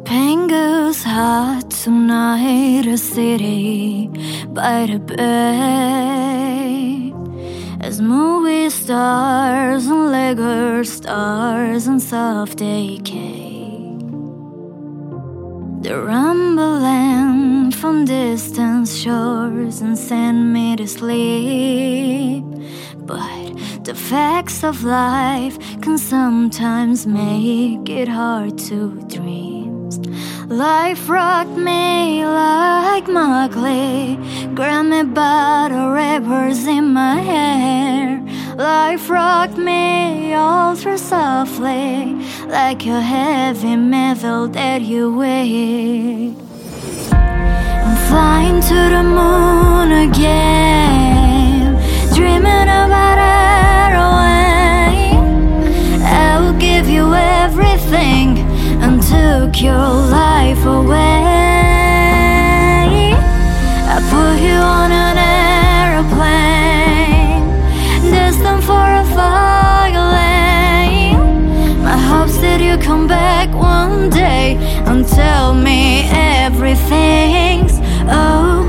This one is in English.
Pain goes hot tonight, a city by the bay, as movie stars and Lego stars and soft decay. The rumbling from distant shores and send me to sleep, but the facts of life can sometimes make it hard to dream. Life rocked me like Mowgli, grabbed me by the rivers in my hair. Life rocked me all through softly, like a heavy metal that you wear. I'm flying to the moon again, dreaming about it away. I will give you everything and took your life away. I put you on an aeroplane, destined for a far lane. My hopes that you come back one day and tell me everything's okay.